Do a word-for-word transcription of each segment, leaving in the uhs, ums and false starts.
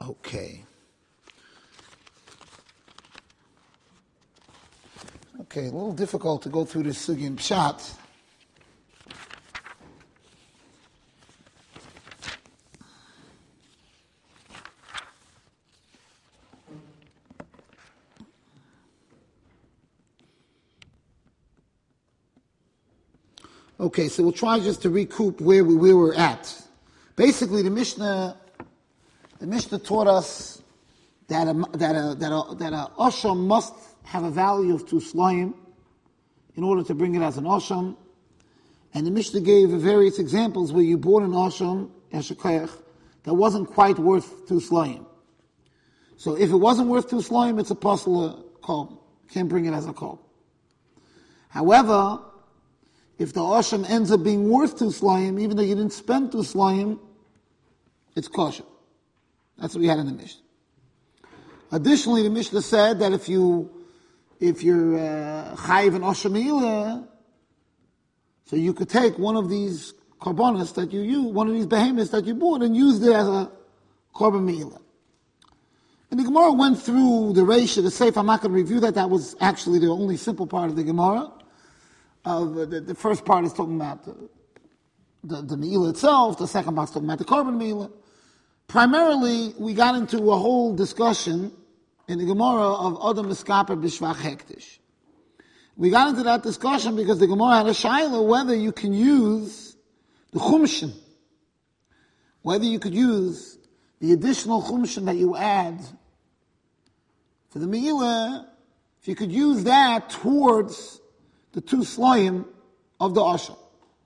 Okay. Okay, a little difficult to go through this sugi in Pshat. Okay, so we'll try just to recoup where we where we're at. Basically, the Mishnah, the Mishnah taught us that a that a that a that a osham must have a value of two slayim in order to bring it as an osham, and the Mishnah gave various examples where you bought an osham eshekayach that wasn't quite worth two slayim. So if it wasn't worth two slayim, it's a pasla kol. Can't bring it as a kol. However, if the osham ends up being worth two slayim, even though you didn't spend two slayim, it's kosher. That's what we had in the Mishnah. Additionally, the Mishnah said that if you, if you're chayiv an osham mi'ila, so you could take one of these korbanos that you use, one of these behemoths that you bought, and use it as a korban mi'ila. And the Gemara went through the Reisha, the Seif. I'm not going to review that. That was actually the only simple part of the Gemara. Uh, the, the first part is talking about the, the, the Me'ilah itself. The second part is talking about the Korban Me'ilah. Primarily, we got into a whole discussion in the Gemara of Adam Miskaper B'Shvach Hektish. We got into that discussion because the Gemara had a shaila whether you can use the Chumshin, whether you could use the additional Chumshin that you add for the Me'ilah, if you could use that towards the two slayim of the osham.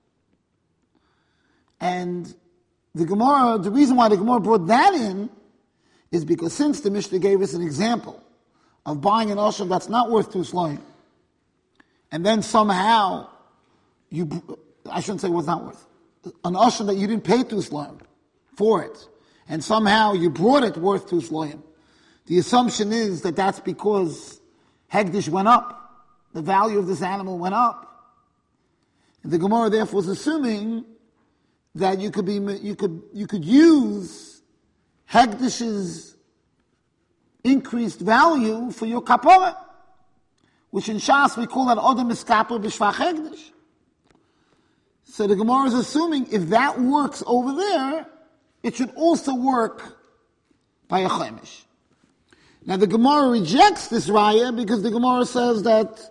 And the Gemara, the reason why the Gemara brought that in is because since the Mishnah gave us an example of buying an osham that's not worth two slayim, and then somehow you, I shouldn't say what's not worth, an osham that you didn't pay two slayim for it, and somehow you brought it worth two slayim. The assumption is that that's because Hegdish went up. The value of this animal went up. And the Gemara therefore was assuming that you could be you could you could use Hegdish's increased value for your kapora, which in Shas we call that Odom Miskaper B'Shvach Hegdish. So the Gemara is assuming if that works over there, it should also work by a Chaimish. Now the Gemara rejects this raya because the Gemara says that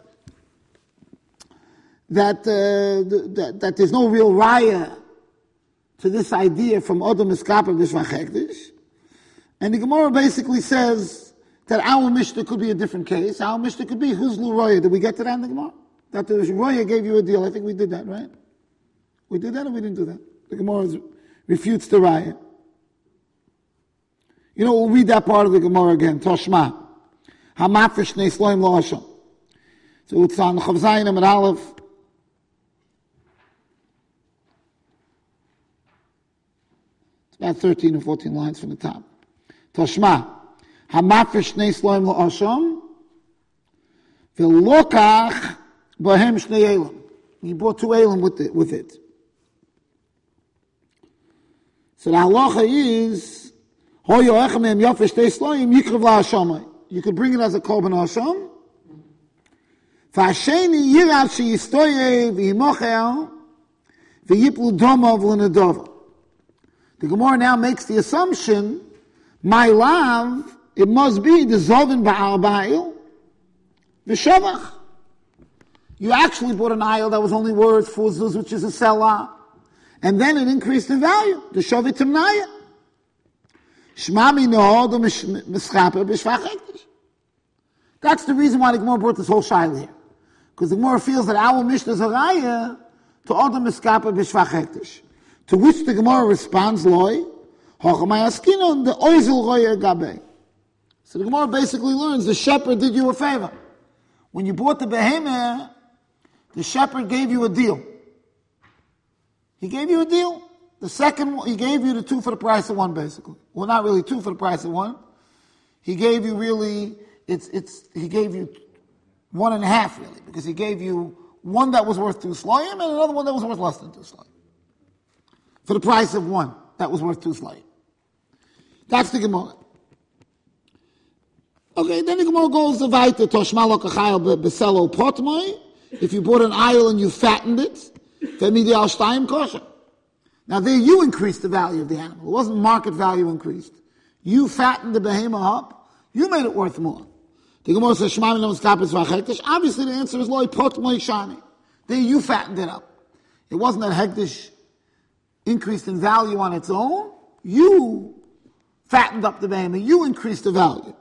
that, uh, that that there's no real raya to this idea from Odom Miskaper B'Shvach Hektish. And the Gemara basically says that our Mishnah could be a different case. Our Mishnah could be Huzlu Roya. Did we get to that in the Gemara? That the Roya gave you a deal. I think we did that, right? We did that or we didn't do that? The Gemara refutes the raya. You know, we'll read that part of the Gemara again. Toshma. Hamafish Nei Sloim Lo Hashem. So it's on Chav Zayin Amud Aleph. About thirteen or fourteen lines from the top. Toshma, hamafish shnei sloim la'asham, v'lokach b'hem shnei elam. He brought two elam with it. With it. So the halacha is, hoyo echem em yafish shnei sloim yikrev la'ashamai. You could bring it as a korban asham. V'asheni yirav sheyistoye v'yimochel v'yiplu domav l'nedova. The Gemara now makes the assumption, my love, it must be the Zovin Ba'al Ba'il, the Shavach. You actually bought an aisle that was only worth four zuz, which is a selah, and then it increased in value, the Shavit Timnaya. Shmami No'od Mischaper B'Shvach Hektish. That's the reason why the Gemara brought this whole shaila here. Because the Gemara feels that our Mishnah is a raya to Odom Mischaper B'Shvach Hektish. To which the Gemara responds, Loi, Hochamayaskinun, the Oizel Roya Gabe. So the Gemara basically learns the shepherd did you a favor. When you bought the behemoth, the shepherd gave you a deal. He gave you a deal. The second one, he gave you the two for the price of one, basically. Well, not really two for the price of one. He gave you really, it's, it's, he gave you one and a half, really, because he gave you one that was worth two slayim and another one that was worth less than two slayim. For the price of one, that was worth two slayim. That's the Gemara. Okay, then the Gemara goes to weiter, Toshma lokachayel beselo potmoi. If you bought an aisle and you fattened it, then midi al shtayim kosher. Now there you increased the value of the animal. It wasn't market value increased. You fattened the behemoth up, you made it worth more. The Gemara says, Shema min miskapes v'hektish. Obviously the answer is loy potmoi shani. There you fattened it up. It wasn't that hektish increased in value on its own. You fattened up the behemoth. You increased the value.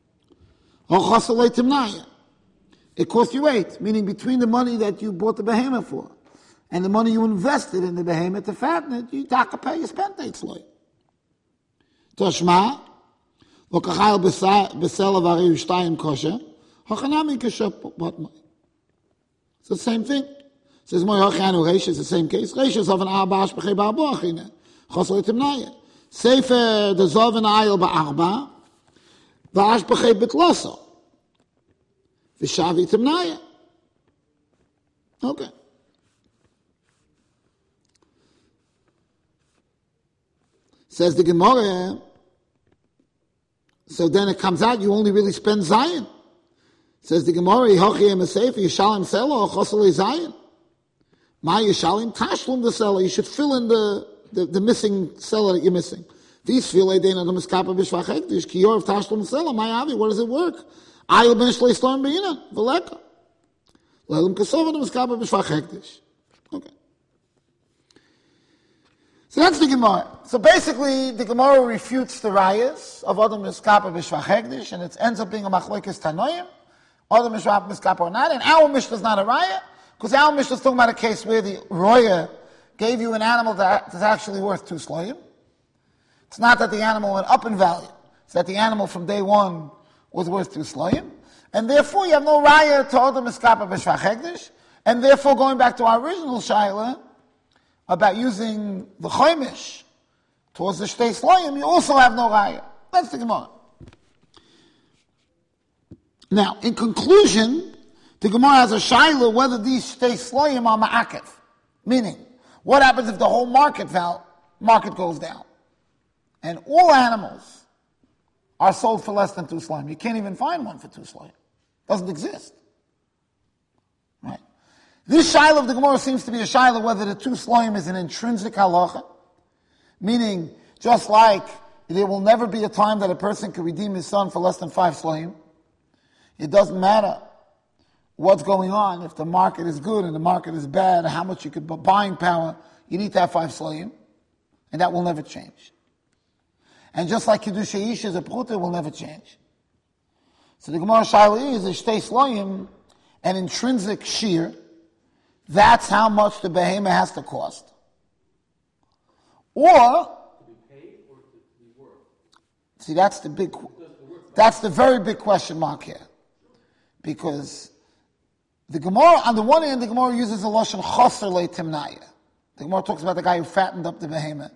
It cost you eight, meaning between the money that you bought the behemoth for and the money you invested in the behemoth to fatten it, you taka pay, you spent eight sloy. Toshma, lokachayel besel avari ushtayim kosher, hachanami kasher potmoi. It's the same thing. It says moi hachanu reish is the same case. Reish is of an arba ashbechei ba'arba achine. Chosel etimnaya. Sefer the zov an ayel ba'arba, v'ashbechei betloso. V'shavi timnaya. Okay. Says the Gemara, so then it comes out you only really spend Zion. Says the Gemara, Yihochiyem Sefer, Yishalim Selo, Chosel Zion. Ma Yishalim Tashlum the seller. You should fill in the, the, the missing seller that you're missing. These feel they didn't miskapa b'shvachektish. Kiyor of Tashlum seller. My avi, what does it work? Ayel ben shlei storm beina v'leka. Lelim kasova the miskapa b'shvachektish. Okay. So that's the Gemara. So basically, the Gemara refutes the rayas of Adam miskapa b'shvachektish, and it ends up being a machlokes tanoim. Adam miskapa or not, and our Mishnah is not a raya. Because our Mishnah is talking about a case where the roya gave you an animal that is actually worth two sloyim. It's not that the animal went up in value. It's that the animal from day one was worth two sloyim. And therefore you have no raya to Adam miskapa b'shvachektish. And therefore going back to our original shaila about using the choimish towards the shtei sloyim, you also have no raya. That's the Gemara. Now, in conclusion, the Gemara has a shaila whether these shtei sloyim are ma'akev. Meaning, what happens if the whole market val, market goes down? And all animals are sold for less than two sloyim. You can't even find one for two sloyim. Doesn't exist. Right? This shaila of the Gemara seems to be a shaila whether the two sloyim is an intrinsic halacha. Meaning, just like there will never be a time that a person can redeem his son for less than five sloyim. It doesn't matter what's going on. If the market is good and the market is bad, how much you could buying power, you need to have five sloyim, and that will never change. And just like Kiddush Ish is a pruta, it will never change. So the Gemara Shaila is a shtei sloyim, an intrinsic shear. That's how much the behemoth has to cost. Or, to be paid or to be worth? See, that's the big, that's the very big question mark here. Because the Gemara, on the one hand, the Gemara uses a lashon chaser le timnaya. The Gemara talks about the guy who fattened up the behemoth.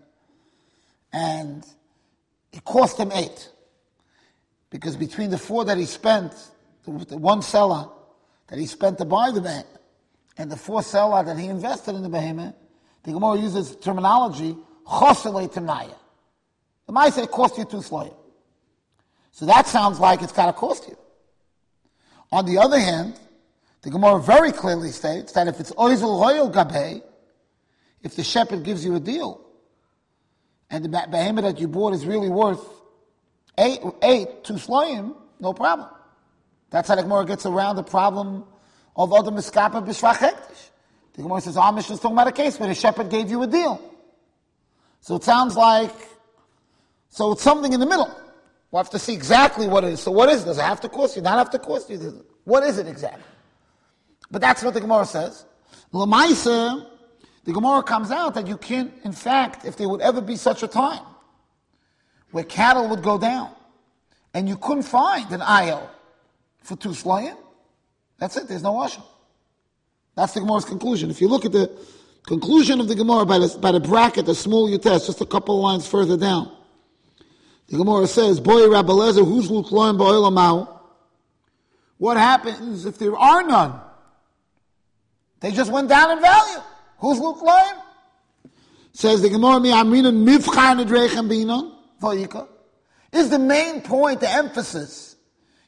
And it cost him eight. Because between the four that he spent, the, the one seller that he spent to buy the behemoth, and the four seller that he invested in the behemoth, the Gemara uses terminology, chaser le timnaya. The might say it cost you two sloyim. So that sounds like it's got to cost you. On the other hand, the Gemara very clearly states that if it's oizel royal gabay, if the shepherd gives you a deal, and the behemoth that you bought is really worth eight, eight two sloyim, no problem. That's how the Gemara gets around the problem of other miskapa b'shvachektish. The Gemara says, our Mishnah is talking about a case where the shepherd gave you a deal. So it sounds like, so it's something in the middle. We'll have to see exactly what it is. So what is it? Does it have to cost you? Not have to cost you? What is it exactly? But that's what the Gemara says. L'maisa, the Gemara comes out that you can't, in fact, if there would ever be such a time where cattle would go down and you couldn't find an ayel for two sloyim, that's it, there's no washing. That's the Gemara's conclusion. If you look at the conclusion of the Gemara by the, by the bracket, the small yutes, just a couple of lines further down, the Gemara says, Boy Rabbi Lezer, who's lukloim ba'olamau? What happens if there are none? They just went down in value. Who's lukloim? Says the Gemara, Mi amrinan mivchan edrechem binon v'yika. Is the main point, the emphasis,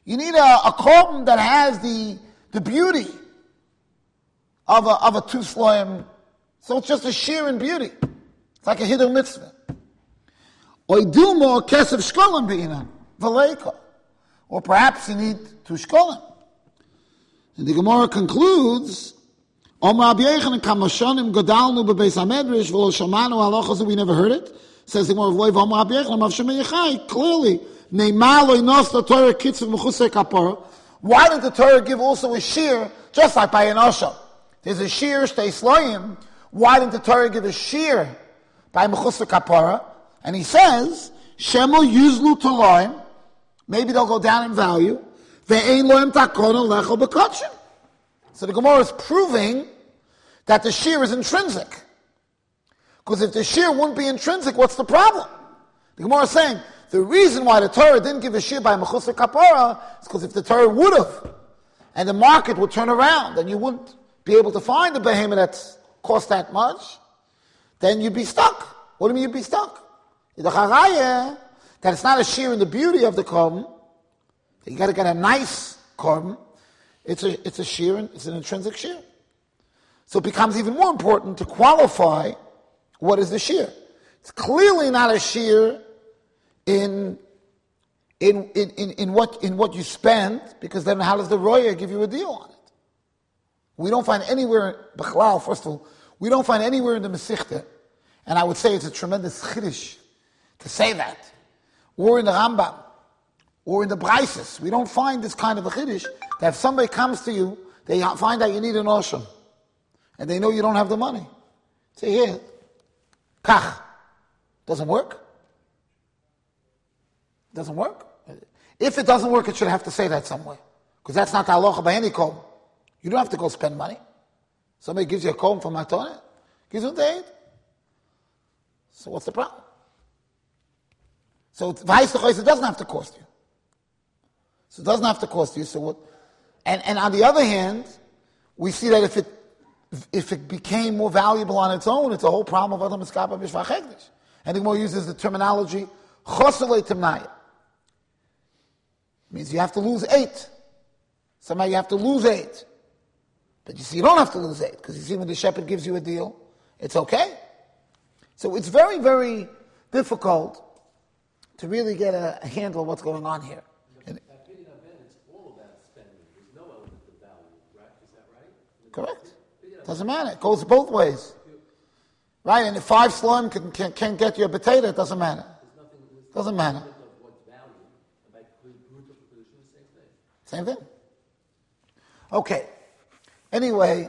You need a, a korban that has the, the beauty of a, of a two sloim. So it's just a sheer in beauty. It's like a hiddur mitzvah. Oidilmo kesef shkolim be'inan, v'leiko. Or perhaps you need two shkolim. And the Gemara concludes, Omer Rabbi Yochanan kamashonim godalnu bebeis hamedrash v'lo shamanu halachos, we never heard it. Says the Gemara of Loiv, Omer Rabbi Yochanan, Mav Shemei Yechai, clearly, ne'ma lo inos the Torah kitzav mechusei kapara. Why did the Torah give also a shear, just like by an osha? There's a shear, shtei sloim. Why didn't the Torah give a shear by mechusei kapara? And he says, Shemo yuzlu toloim, maybe they'll go down in value. Ve'ein loim takona lecho bekotshim. So the Gemara is proving that the shear is intrinsic. Because if the shear wouldn't be intrinsic, what's the problem? The Gemara is saying, the reason why the Torah didn't give a shear by mechusei kapara is because if the Torah would have, and the market would turn around, and you wouldn't be able to find the behemoth that cost that much, then you'd be stuck. What do you mean you'd be stuck? The charaya, that it's not a shear in the beauty of the korban, you got to get a nice korban. It's a it's a shear, it's an intrinsic shear. So it becomes even more important to qualify what is the shear. It's clearly not a shear in in in in, in what in what you spend, because then how does the roya give you a deal on it? We don't find anywhere, Bechlal, first of all, we don't find anywhere in the Mesichta, and I would say it's a tremendous chiddush to say that, or in the Rambam, or in the Braises. We don't find this kind of a chiddush that if somebody comes to you, they find out you need an osham, and they know you don't have the money. Say, here, kach. Doesn't work. Doesn't work. If it doesn't work, it should have to say that somewhere, because that's not the halacha by any kol. You don't have to go spend money. Somebody gives you a kol from Matonah, gives you a date. So what's the problem? So it doesn't have to cost you. So it doesn't have to cost you. So what? And and on the other hand, we see that if it if it became more valuable on its own, it's a whole problem of Adam Eskapa Bishvach Hekdesh. And the Gemara uses the terminology Choselei Timnaya. Means you have to lose eight. Somehow you have to lose eight. But you see, you don't have to lose eight, because you see when the shepherd gives you a deal, it's okay. So it's very, very difficult to really get a, a handle of what's going on here. And, that bidding event, it's all about spending. There's no element of value, right? Is that right? Correct. Doesn't matter. It goes both ways. Right? And if five slum can, can, can get you a potato, it doesn't matter. Doesn't matter. Same thing. Okay. Anyway,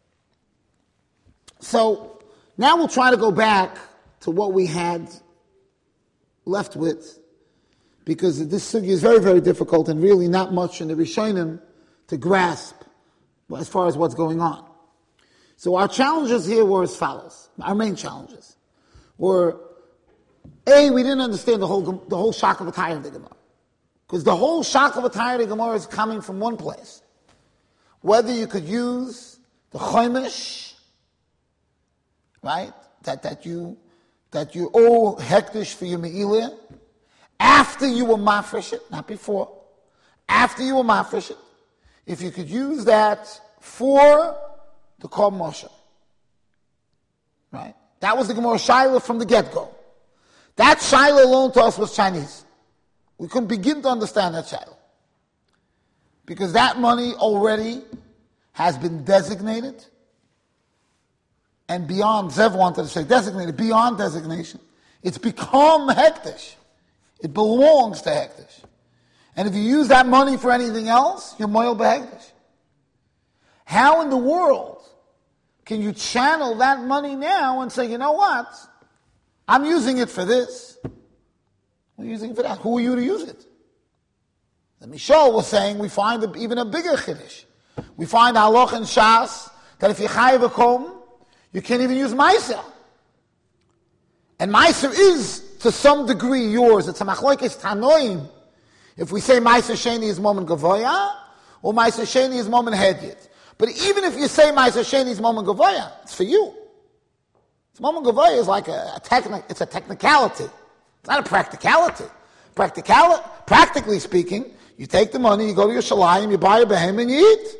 so now we'll try to go back to what we had left with, because this sugya is very, very difficult and really not much in the Rishonim to grasp as far as what's going on. So our challenges here were as follows. Our main challenges were, A, we didn't understand the whole the whole shock of a tire of the Gemara. Because the whole shock of a tire of the Gemara is coming from one place. Whether you could use the Chomish, right, that, that you that you owe hektish for your me'ilah, after you were mafresh it, not before, after you were mafresh it, if you could use that for the Kol Moshe. Right? That was the Gemara Shaila from the get-go. That Shaila alone to us was Chinese. We couldn't begin to understand that Shaila. Because that money already has been designated, and beyond, Zev wanted to say designated, beyond designation. It's become hektish. It belongs to hektish. And if you use that money for anything else, you're moyel behektish. How in the world can you channel that money now and say, you know what? I'm using it for this. We're using it for that. Who are you to use it? The Mishal was saying we find a, even a bigger chiddush. We find halach and shas that if you chayiv a kom, you can't even use meiser. And meiser is to some degree yours. It's a machlokes tanoim. If we say meiser sheni is moment gavoya, or meiser sheni is moment hedyet. But even if you say meiser sheni is moment gavoya, it's for you. It's moment gavoya is like a, a technic. It's a technicality. It's not a practicality. Practicality, practically speaking, You take the money, you go to your shalayim, you buy a behem, and you eat.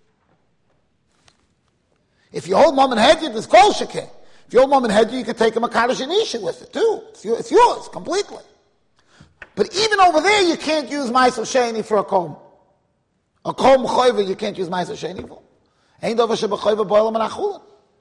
If you hold mom and head, it's kol shekeh. If you hold mom and head, you can take a makadosh and isha with it too. It's yours, it's yours completely. But even over there, you can't use ma'aser sheni for a kom. A kom choyva, you can't use ma'aser sheni for. Ain't over shebechoyva boilam and achulin.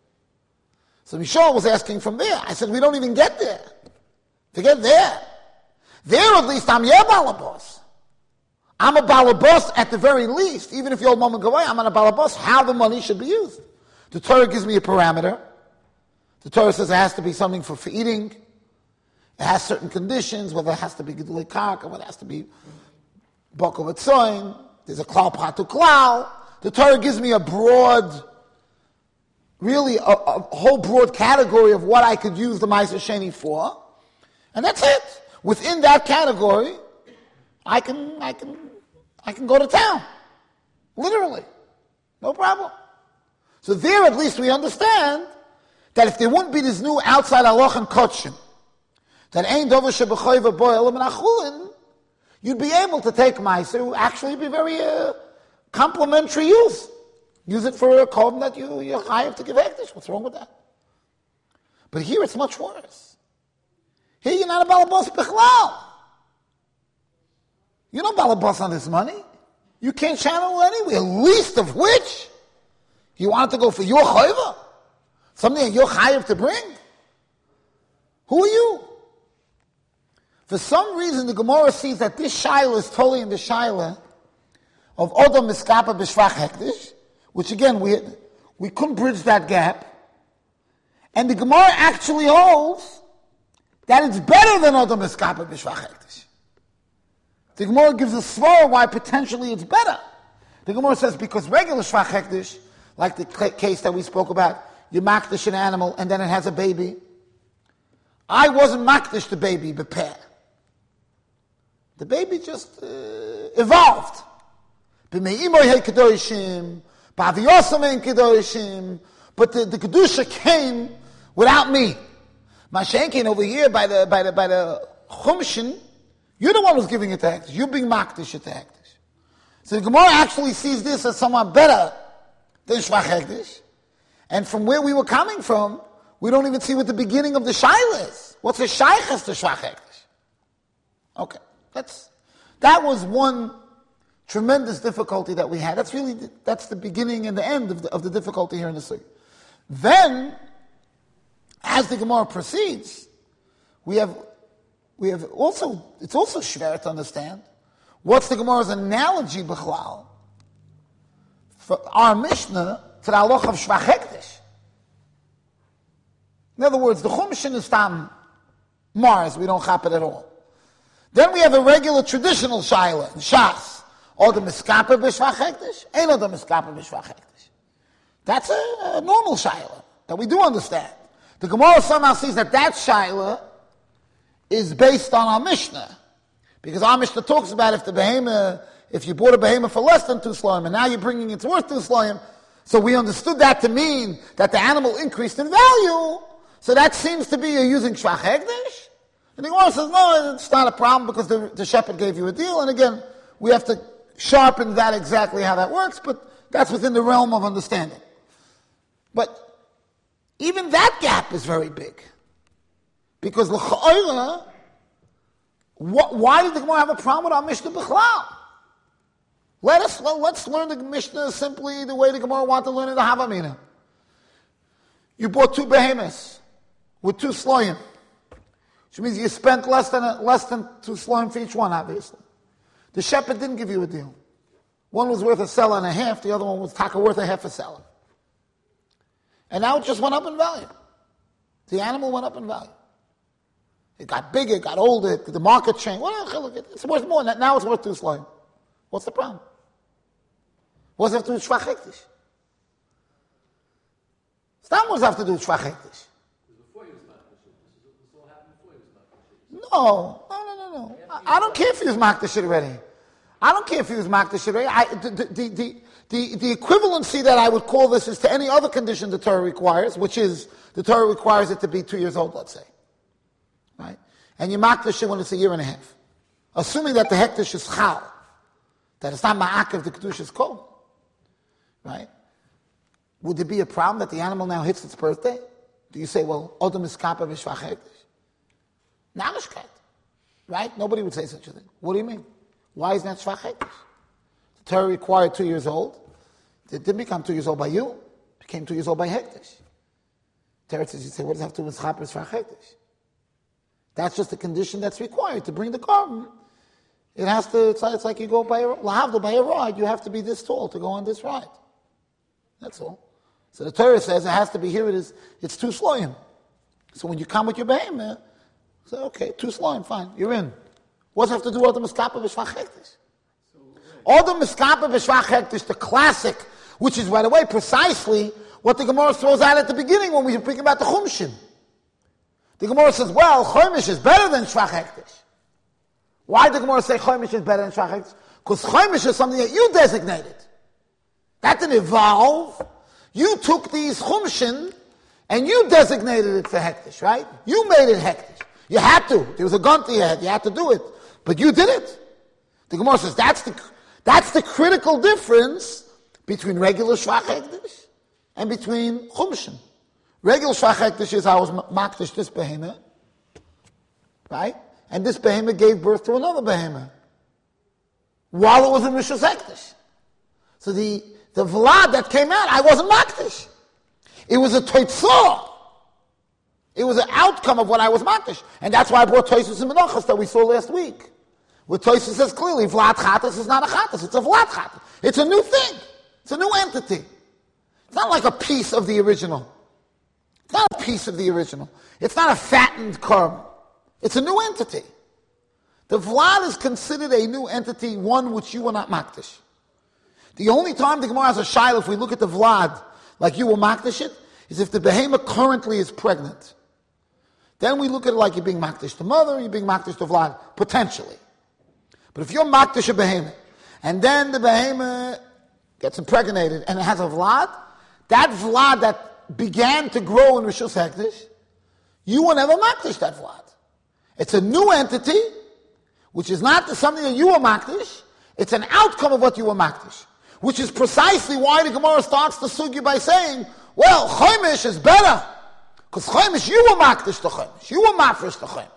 So Mishal was asking from there. I said, we don't even get there. To get there. There at least I'm your balabos. I'm a balabos at the very least. Even if you're mom and gawai, I'm on a balabos, how the money should be used. The Torah gives me a parameter. The Torah says it has to be something for, for eating. It has certain conditions, whether it has to be gedulei karka, whether it has to be bokov etzoin. There's a klal pratu klal. The Torah gives me a broad, really a, a whole broad category of what I could use the ma'aser sheni for. And that's it. Within that category, I can, I can, I can go to town. Literally. No problem. So there at least we understand that if there wouldn't be this new outside halach and kotshim, that ain't dover shebechoyva bo elam and achulin, you'd be able to take ma'aser, actually be very uh, complementary use. Use it for a korban that you, you're chayav to give hektish. What's wrong with that? But here it's much worse. Here you're not a balabos bichlal. You're not balabos on this money. You can't channel it anywhere, least of which you want it to go for your chayva. Something that you're chayav to bring. Who are you? For some reason, the Gemara sees that this shaila is totally in the shaila of Odom Miskapa B'Shvach Hektish, which again, we, we couldn't bridge that gap. And the Gemara actually holds that it's better than Odom Miskapa B'Shvach Hektish. The Gemara gives a svara why potentially it's better. The Gemara says because regular Shvach Hektish, like the case that we spoke about, you makdish an animal and then it has a baby. I wasn't makdish the baby, bepeh. The baby just uh, evolved. But the, the Kedusha came without me. Mashenkin over here by the by the by the Chumshin, you're the one who's giving it to Hektish. You're being makdish at the Hektish. So the Gemara actually sees this as somewhat better than Shvach Hektish. And from where we were coming from, we don't even see what the beginning of the shaila is. What's the shaychus to Shvach Hektish? Okay, that's that was one tremendous difficulty that we had. That's really that's the beginning and the end of the, of the difficulty here in the sugi. Then, as the Gemara proceeds, we have we have also it's also schwer to understand what's the Gemara's analogy b'chlal for our Mishnah to the halach of Shvach Hektish. In other words, the Chumshin is tam Mars, we don't chop it at all. Then we have a regular traditional shaila, Shas, or the miskapa b'shvach hektish, ain't no the miskapa b'shvach hektish. That's a, a normal shaila that we do understand. The Gemara somehow sees that that shaila is based on our Mishnah, because our Mishnah talks about if the behemoth, if you bought a behemoth for less than two slime, and now you're bringing it worth two slime, so we understood that to mean that the animal increased in value. So that seems to be you're using shvach hektish. And the Gemara says, no, it's not a problem because the, the shepherd gave you a deal. And again, we have to sharpen that exactly how that works, but that's within the realm of understanding. But even that gap is very big. Because l'cha'oira, why did the Gemara have a problem with our Mishnah b'chlal? Let us, well, let's learn the Mishnah simply the way the Gemara wanted to learn it, the Havamina. You bought two behemoths with two sloyim, which means you spent less than a, less than two sloyim for each one, obviously. The shepherd didn't give you a deal. One was worth a seller and a half, the other one was taka worth a half a seller. And now it just went up in value. The animal went up in value. It got bigger, it got older, the market changed. Well, it's worth more. Now it's worth two sloyim. What's the problem? What's it have to do with shvach hektish? It's not what it have to do with shvach hektish. No, no, no, no, no. I, I don't care if he was makdash already. I don't care if he was makdash already. I, the, the, the, the, the equivalency that I would call this is to any other condition the Torah requires, which is the Torah requires it to be two years old, let's say. Right? And you makdash it when it's a year and a half. Assuming that the hektish is chal. that it's not ma'akev the Kedushas Kol, right? Would there be a problem that the animal now hits its birthday? Do you say, well, Odom is kappa v'shvach hektish? Namashkat, right? Nobody would say such a thing. What do you mean? Why is that shvach hektish? The Torah required two years old. It didn't become two years old by you. It became two years old by hektish. Torah says, you say, what does it have to do with kappa v'shvach hektish? That's just the condition that's required to bring the carbon. It has to, it's like, it's like you go by a, lahavdil, by a ride, you have to be this tall to go on this ride. That's all. So the Torah says it has to be, here it is, it's two sloim. So when you come with your behemoth, say, okay, two sloim, fine, you're in. What does it have to do with the miskapa v'shvach hektish? All the miskapa v'shvach hektish, the classic, which is, by the way, precisely what the Gemara throws out at the beginning when we were speaking about the chumshin. The Gemara says, well, chomish is better than shvach hektish. Why did the Gemara say chomish is better than shvach hektish? Because chomish is something that you designated. That didn't evolve. You took these chumshin and you designated it for hektish, right? You made it hektish. You had to. There was a gun to your head. You had to do it. But you did it. The Gemara says that's the, that's the critical difference between regular shvach hektish and between chumshin. Regular shvach hektish is I was makdish this behemoth, right? And this behemoth gave birth to another behemoth while it was in Rishus hektish. So the The vlad that came out, I wasn't makdish. It was a toitzah. It was an outcome of what I was makdish. And that's why I brought toisus and menachas that we saw last week. Where toisus says clearly, vlad chatas is not a chatas, it's a vlad chatas. It's a new thing. It's a new entity. It's not like a piece of the original. It's not a piece of the original. It's not a fattened korban. It's a new entity. The vlad is considered a new entity, one which you were not makdish. The only time the Gemara has a shaila, if we look at the vlad, like you will makdish it, is if the behemoth currently is pregnant. Then we look at it like you're being makdish the mother, you're being makdish the vlad, potentially. But if you're makdish a behemoth, and then the behemoth gets impregnated and it has a vlad, that vlad that began to grow in Rishus hektish, you will never makdish that vlad. It's a new entity, which is not something that you were makdish, it's an outcome of what you were makdish. Which is precisely why the Gemara starts the sugya by saying, well, chomish is better. Because chomish, you were makdish the chomish. You were mafresh the chomish.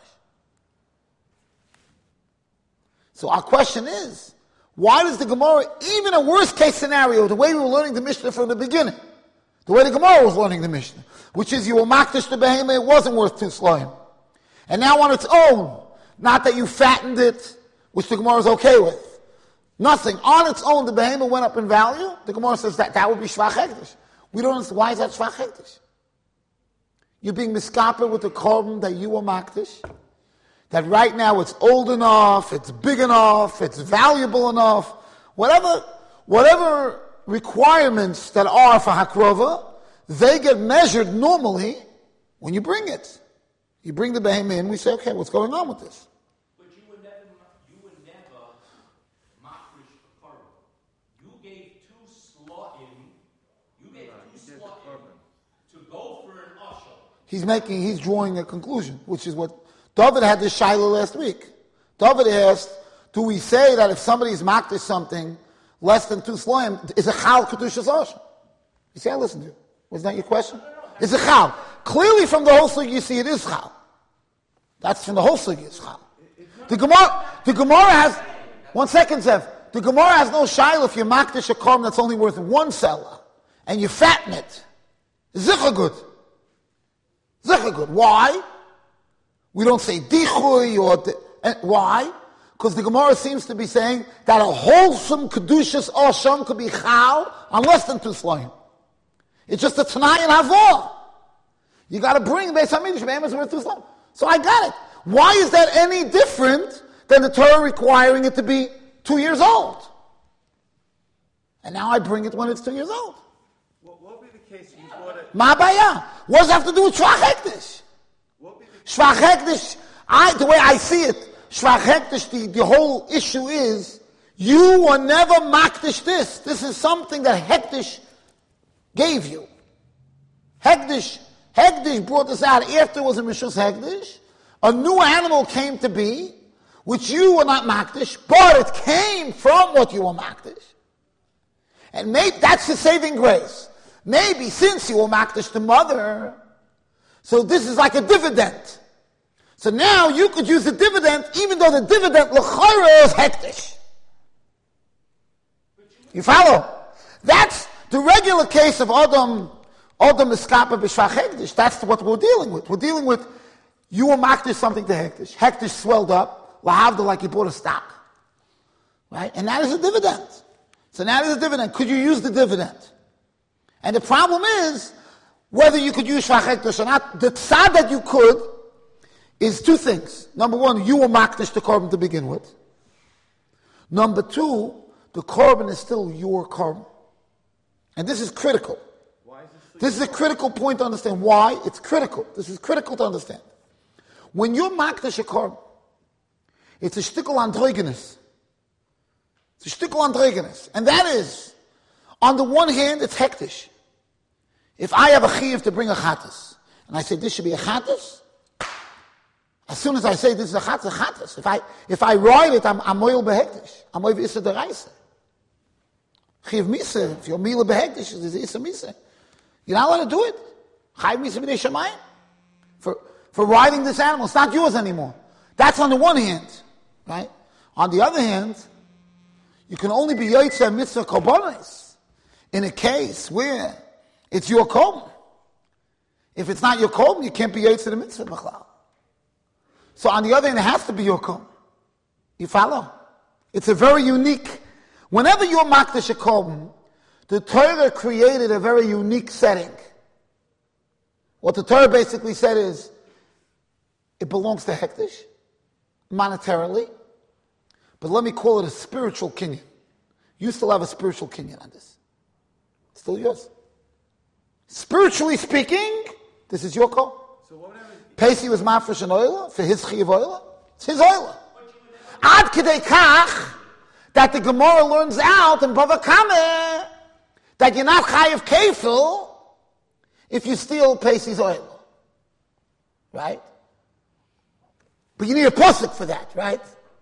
So our question is, why does the Gemara, even a worst case scenario, the way we were learning the Mishnah from the beginning, the way the Gemara was learning the Mishnah, which is you were makdish the behemoth, it wasn't worth two sloim. And now on its own, not that you fattened it, which the Gemara is okay with. Nothing. On its own, the behemoth went up in value. The Gemara says that that would be shvach hektish. We don't understand. Why is that shvach hektish? You're being miskaper with the korban that you were makdish. That right now it's old enough, it's big enough, it's valuable enough. Whatever, whatever requirements that are for hakrova, they get measured normally when you bring it. You bring the behemoth in, we say, okay, what's going on with this? He's making, he's drawing a conclusion, which is what David had this shaila last week. David asked, do we say that if somebody is makdish something less than two sloim, is a chal kedushas asham? You see, I listened to you. Was that your question? It's a chal. Clearly from the whole sugi you see it is chal. That's from the whole sugi it's chal. The Gemara, the Gemara has, one second, Zev. The Gemara has no shaila if you're makdish a korban that's only worth one selah, and you fatten it. Zicha good. Zicha good. Why? We don't say dichui or di- why? Because the Gemara seems to be saying that a wholesome kedushas asham could be chal on less than two sloim. It's just a tanai and havor. You got to bring the Beis Hamidrash behemoths worth two sloim. So I got it. Why is that any different than the Torah requiring it to be two years old? And now I bring it when it's two years old. What would be the case if you bought it? Ma baya. What does it have to do with shvach hektish? Shvach hektish, I, the way I see it, shvach hektish, the, the whole issue is, you were never makdish this. This is something that hektish gave you. Hektish, hektish brought this out after it was in Rishus hektish. A new animal came to be, which you were not makdish, but it came from what you were makdish. And maybe that's the saving grace. Maybe since you were makdish the mother, so this is like a dividend. So now you could use the dividend, even though the dividend l'chayra is hektish. You follow? That's the regular case of Adam, Adam Miskapa B'Shvach Hektish. That's what we're dealing with. We're dealing with, you were makdish something to Hektish. Hektish swelled up, lahavda, like you bought a stock. Right? And that is a dividend. So now there's a dividend. Could you use the dividend? And the problem is, whether you could use Shvach Hektish or not, the tzad that you could is two things. Number one, you were makdish the korban to begin with. Number two, the korban is still your korban. And this is critical. Why is this, this is a critical point to understand. Why? It's critical. This is critical to understand. When you're makdish a korban, it's a shtickle androgenes. It's a shtickle androgenes. And that is, on the one hand, it's hektish. If I have a chiyuv to bring a chattas, and I say this should be a chattas, as soon as I say this is a chattas, a chattas. If I if I write it, I'm I'm moil behektish. I'm moil issa deraisa. Chiyuv misa. If you're mila behektish, it's issa misa. You're not allowed to do it. Chayv misa b'nei shamayim. For for riding this animal, it's not yours anymore. That's on the one hand, right? On the other hand, you can only be yotzei mitzvah korbanos in a case where it's your korban. If it's not your korban, you can't be yotzei the mitzvah b'chlal. So on the other hand, it has to be your korban. You follow? It's a very unique. Whenever you're makdish a korban, the Torah created a very unique setting. What the Torah basically said is, it belongs to hektish, monetarily, but let me call it a spiritual kinyan. You still have a spiritual kinyan on this. It's still yours. Spiritually speaking, this is your korban. So what would happen? Pesi was mafresh an oila for his chiyuv oila. It's his oila. Ad kidei kach that the Gemara learns out in Bava Kameh that you're not chayiv kefil if you steal Pesi's oil, right? But you need a pasuk for that, right?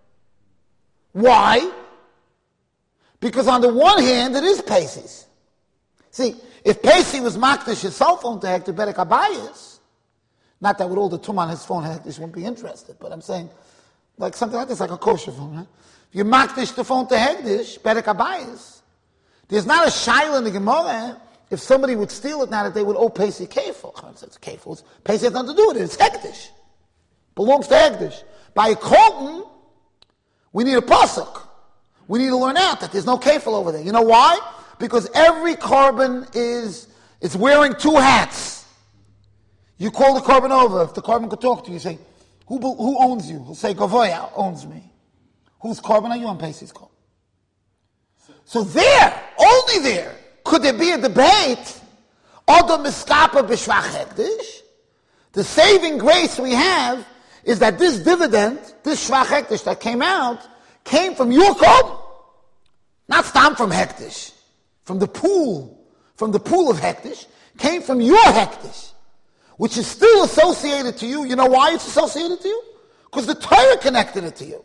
Why? Because on the one hand, it is Pesi's. See, if Pesi was makdish his cell phone to Hector Berek Abayis, not that with all the tum on his phone, Hector wouldn't be interested, but I'm saying, like something like this, like a kosher phone, right? If you makdish the phone to Hegdish, Berek Abayis, there's not a shaila in the Gemara if somebody would steal it now that they would owe Pesi kefil. It's kefil. Pesi has nothing to do with it. It's Hegdish. Belongs to Hegdish. By a korban, we need a pasuk. We need to learn out that there's no kefil over there. You know why? Because every korban is, it's wearing two hats. You call the korban over. If the korban could talk to you, you say, who, who owns you? He'll say, Gavoya owns me. Whose korban are you on Pesi's korban? So there, only there, could there be a debate, Adam miskapa b'shvach hektish? The saving grace we have is that this dividend, this shvach hektish that came out, came from your korban. Not stam from hektish. From the pool, from the pool of hektish, came from your hektish, which is still associated to you. You know why it's associated to you? Because the Torah connected it to you.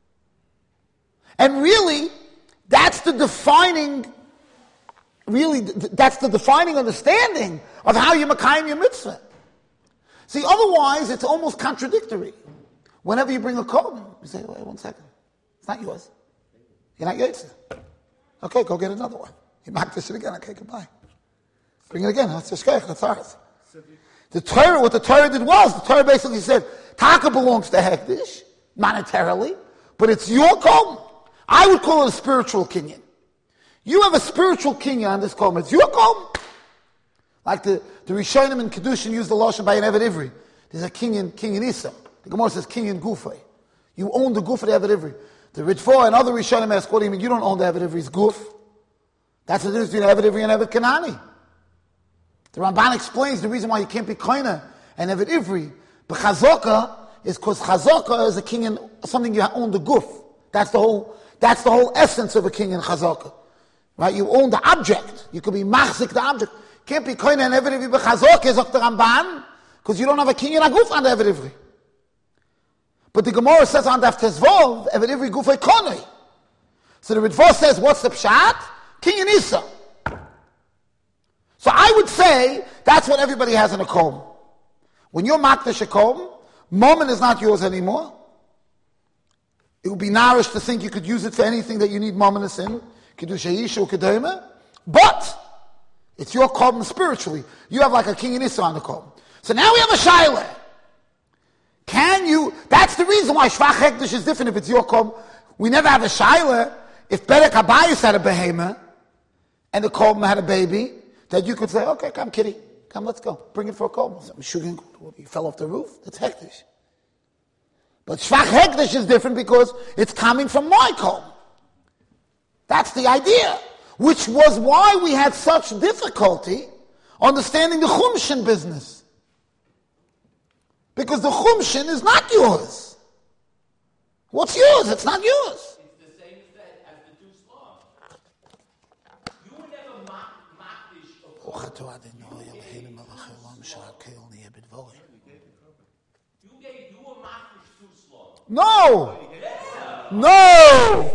And really, that's the defining, really, that's the defining understanding of how you makayim your mitzvah. See, otherwise, it's almost contradictory. Whenever you bring a korban, you say, wait one second. It's not yours. You're not yotzei. Okay, go get another one. You knock this shit again. Okay, goodbye. Bring it again. That's the shkech. That's ours. The Torah, what the Torah did was, the Torah basically said, Taka belongs to Hektish, monetarily, but it's your korban. I would call it a spiritual kinyan. You have a spiritual kinyan on this korban. It's your korban. Like the, the Rishonim and Kedushin use the Lashon by an Eved Ivri. There's a kinyan, kinyan Isa. The Gemara says kinyan gufay. You own the guf of the Eved Ivri. The Ritva and other Rishonim ask, what do you mean? You don't own the Eved Ivri's guf. That's the difference between Eved Ivri and Eved Kanani. The Ramban explains the reason why you can't be koina and Eved Ivri. But Chazaka is because Chazaka is a kinyan, something you own the guf. That's the whole, that's the whole essence of a kinyan Chazaka. Right? You own the object. You could be machzik the object. Can't be koina and Eved Ivri b'Chazaka, is the Ramban, because you don't have a kinyan aguf on the Eved Ivri. But the Gemara says on Daf Tezvov, Eved Ivri Gufay Konei. So the Ritva says, what's the pshat? King Isa. So I would say that's what everybody has in a comb. When you're makdash a comb, moment is not yours anymore. It would be nourished to think you could use it for anything that you need momentus in. Kedusha or kedema. But it's your comb spiritually. You have like a king and Issa on the comb. So now we have a shaila. Can you, that's the reason why Shvach Hekdesh is different if it's your comb. We never have a shaila. If Berek Habayis had a behema and the comb had a baby, that you could say, okay, come kitty, come, let's go. Bring it for a comb. You fell off the roof? That's Hekdesh. But Shvach Hekdesh is different because it's coming from my comb. That's the idea. Which was why we had such difficulty understanding the Chumshin business. Because the Chumshin is not yours. What's yours? It's not yours. It's the same as that as the two slobs. You would never mock makdish of You gave you a makdish two slobs. No! Yeah. No!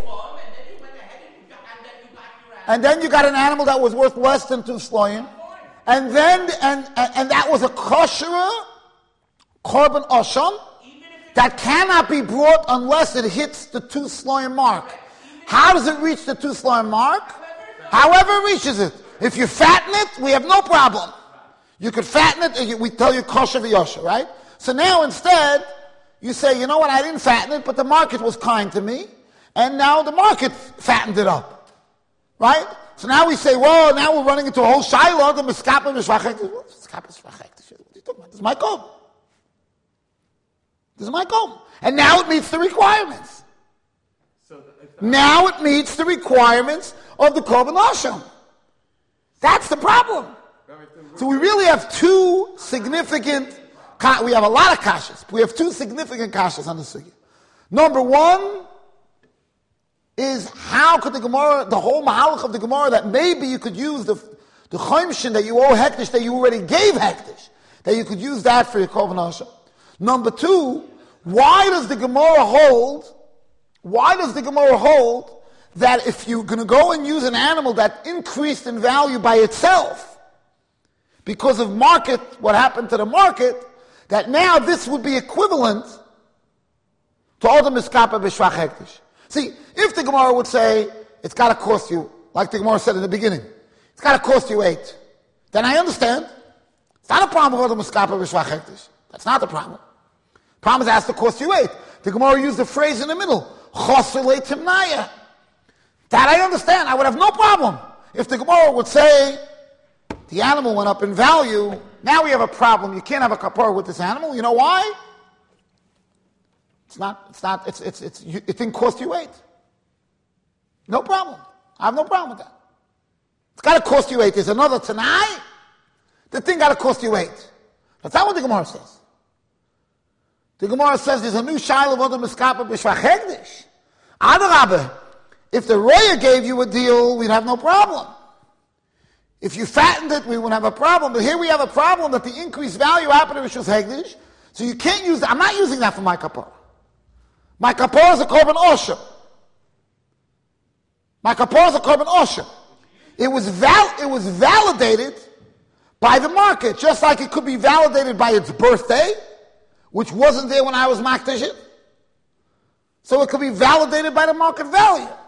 And then you went ahead and, and then you got your And then you got an animal that was worth less than two sloyim. And then, and, and, and that was a kosher korban osham that cannot be brought unless it hits the two sloyim mark. How does it reach the two sloyim mark? However it reaches it. If you fatten it, we have no problem. You could fatten it, and you, we tell you kosher v'yosher, right? So now instead, you say, you know what, I didn't fatten it, but the market was kind to me, and now the market fattened it up. Right? So now we say, well, now we're running into a whole shiloh, the miskapa mishvachek. Miskapa mishvachek. What are you talking about? This is my comb. This is my comb. And now it meets the requirements. So if Now it meets the requirements of the korban osham. That's the problem. So we really have two significant, we have a lot of kashas. We have two significant kashas on the sugya. Number one is how could the Gemara, the whole mahalach of the Gemara, that maybe you could use the the chomshin that you owe hektish, that you already gave hektish, that you could use that for your korban osham. Number two, why does the Gemara hold, why does the Gemara hold that if you're going to go and use an animal that increased in value by itself, because of market, what happened to the market, that now this would be equivalent to all the miskapa b'shvach hektish. See, if the Gemara would say, it's got to cost you, like the Gemara said in the beginning, it's got to cost you eight, then I understand. It's not a problem with the miskapa b'shvach hektish. That's not the problem. The problem is it has to cost you eight. The Gemara used the phrase in the middle, chosr le timnaya. That I understand. I would have no problem. If the Gemara would say, the animal went up in value, now we have a problem. You can't have a kapara with this animal. You know why? It's not, it's not, it's, it's, it's, you, it didn't cost you eight. No problem. I have no problem with that. It's got to cost you eight. There's another Tanai. The thing got to cost you eight. That's not what the Gemara says. The Gemara says there's a new Shiloh of the Miskapa B'Shvach Hekdesh. Adarabah, if the Roya gave you a deal, we'd have no problem. If you fattened it, we wouldn't have a problem. But here we have a problem that the increased value happened to Rishus Hekdesh. So you can't use that. I'm not using that for my kapara. My kapara is a korban osham. My kapara is a korban osham. It was val- it was validated by the market, just like it could be validated by its birthday, which wasn't there when I was makdash it. So it could be validated by the market value. Yeah,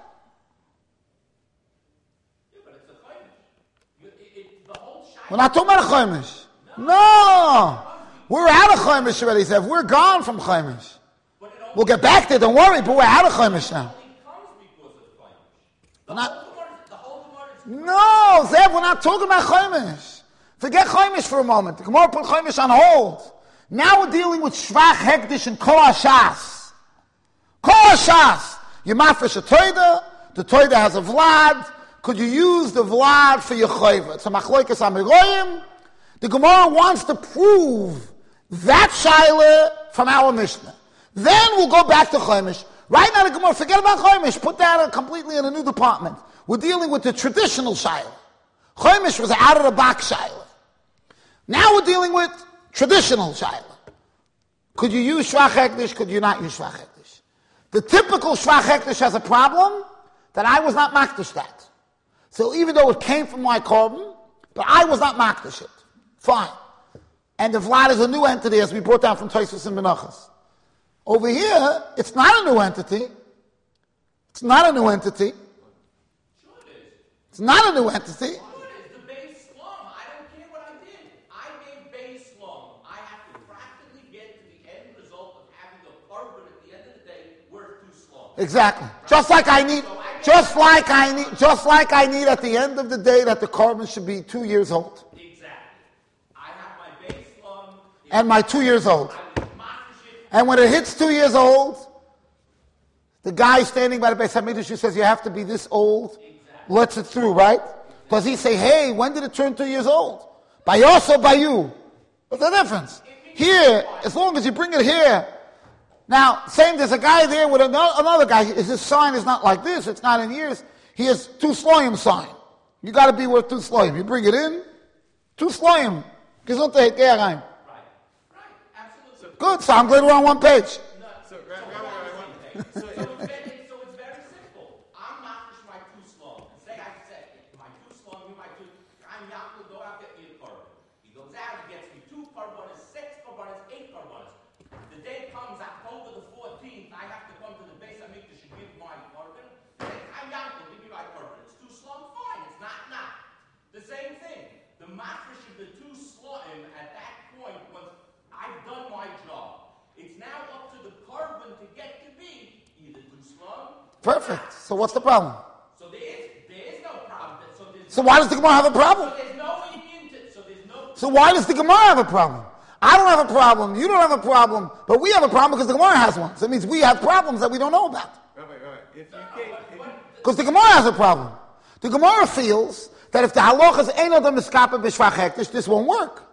but it's a chaymish. You- it- it- the whole shayla- We're not talking about a chaymish. No. We're out of chaymish already, Zev. We're gone from chaymish. But it only We'll get back there, don't worry, but we're out of chaymish now. comes because of chaymish. The We're not- whole Gemara is- the whole Gemara is- No, Zev, we're not talking about chaymish. Forget chaymish for a moment. The Gemara put chaymish on hold. Now we're dealing with shvach hekdesh and kol hashas. Kol hashas. You mafresh a toida. The toida has a vlad. Could you use the vlad for your chayva? It's a machloikas amiroyim. The Gemara wants to prove that shaila from our Mishnah. Then we'll go back to chaymish. Right now the Gemara, forget about chaymish. Put that completely in a new department. We're dealing with the traditional shaila. Chaymish was out of the box shaila. Now we're dealing with traditional shaila. Could you use Shvach Hekdesh? Could you not use Shvach Hekdesh? The typical Shvach Hekdesh has a problem that I was not Makdish that. So even though it came from my Korban, but I was not Makdish it. Fine. And the Vlad is a new entity, as we brought down from Tosfos and Menachos. Over here, it's not a new entity. It's not a new entity. Sure it is. It's not a new entity. Sure it is. The base slum. I don't care what I did. I made base slum. I have to practically get to the end result of having a carbon at the end of the day worth two slums. Exactly. Just like I need, just like I need, just like I need at the end of the day that the carbon should be two years old. Exactly. I have my base slum. And my two years old. I was Makdish it. And when it hits two years old, the guy standing by the Beis HaMikdash who says you have to be this old, Exactly. lets it through, right? Does he say, hey, when did it turn two years old? By us or by you? What's the difference? Here, as long as you bring it here. Now, same, there's a guy there with another, another guy. His sign is not like this. It's not in years. He has two sloim sign. You got to be worth two sloim. You bring it in, two sloim. Gesundheit, geh rein. Right. Right. Absolutely. Good, so I'm glad we're on one page. No, So, Rabbi, Rabbi, I want- so, so, it's very, so it's very simple. I'm Makdish my two slum. And say I said, my two slum, you my two. I'm Yaakov, go out, get me a carbon. He goes out, he gets me two carbonas, six carbonas, eight carbonas. The day comes, October the fourteenth, I have to come to the Beis HaMikdash and give my carbon. Say, I'm Yaakov, give me my carbon. It's two slum, fine. It's not not. The same thing. The Makdish of the two slum at that point was, I've done my job. It's now up to the carbon to get to be either two slum. Perfect. So what's the problem? So there is there is no problem. So there's So why does the Gemara have a problem? so there's no Indian to, so there's no So why does the Gemara have a problem? I don't have a problem, you don't have a problem, but we have a problem because the Gemara has one. So it means we have problems that we don't know about. Rabbi, Rabbi, if you gave, if you, Because the Gemara has a problem. The Gemara feels that if the halacha is ein adam miskapa b'shvach hekdesh, this won't work.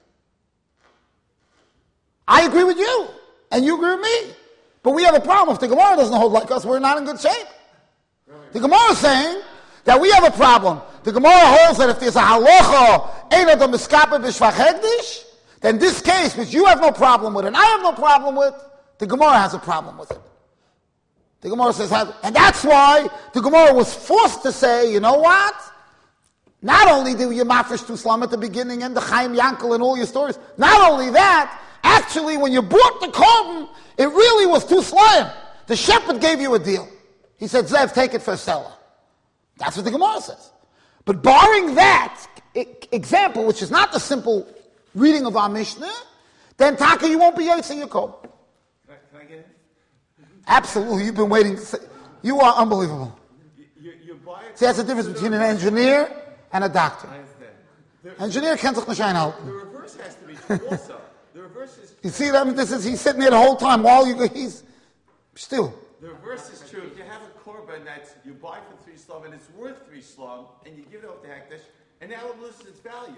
I agree with you, and you agree with me. But we have a problem. If the Gemara doesn't hold like us, we're not in good shape. The Gemara is saying that we have a problem. The Gemara holds that if there's a halacha ein adam miskapa b'shvach hekdesh, then this case, which you have no problem with and I have no problem with, the Gemara has a problem with it. The Gemara says, and that's why the Gemara was forced to say, you know what? Not only do you mafresh to Islam at the beginning and the Chaim Yankel and all your stories, not only that, actually when you bought the carbon, it really was too slime. The shepherd gave you a deal. He said, Zev, take it for a seller. That's what the Gemara says. But barring that e- example, which is not the simple reading of our Mishnah, then Taka, you won't be Yotze Yaakov. can I, can I get it? Absolutely, you've been waiting. To say, you are unbelievable. You, you, you buy it. See, that's the difference between an engineer and a doctor. I understand. The, Engineer can't take machine out. the reverse has to be true also. The reverse is You see that? This is he's sitting there the whole time while you go. He's still. the reverse is true. If you have a korban that you buy for three slum and it's worth three slum, and you give it over to Hekdesh, and now it loses its value.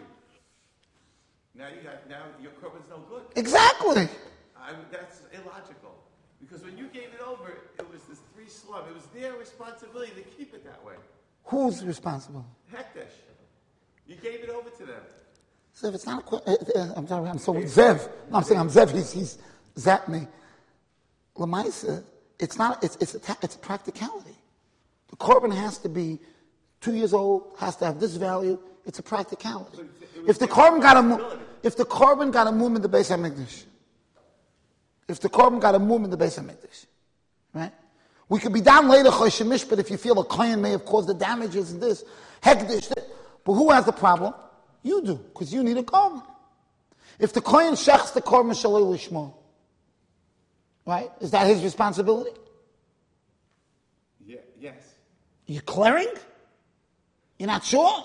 Now you got now your korban's no good. Exactly. I, that's illogical. Because when you gave it over, it was this three slum. It was their responsibility to keep it that way. Who's responsible? Hekdesh. You gave it over to them. Zev, it's not a que- uh, uh, I'm sorry, I'm so Zev. No, I'm saying I'm Zev. He's he's zapped me. Lamaisa, it's not. It's it's a ta- it's a practicality. The korban has to be two years old. Has to have this value. It's a practicality. If the korban got a mo- if the korban got a mum in the Beis Hamikdash, if the korban got a mum in the Beis Hamikdash, right? We could be down later choshemish, but if you feel a kohen may have caused the damages and this hekdesh, but who has the problem? You do, because you need a korban. If the kohen shechs the korban shalei lishmo, right? Is that his responsibility? Yeah, yes. You're clearing? You're not sure?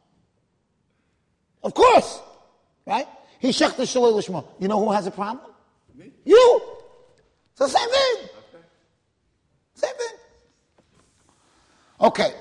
Of course, right? He shechs the shalei lishmo. You know who has a problem? Me? You. It's the same thing. Okay. Same thing. Okay.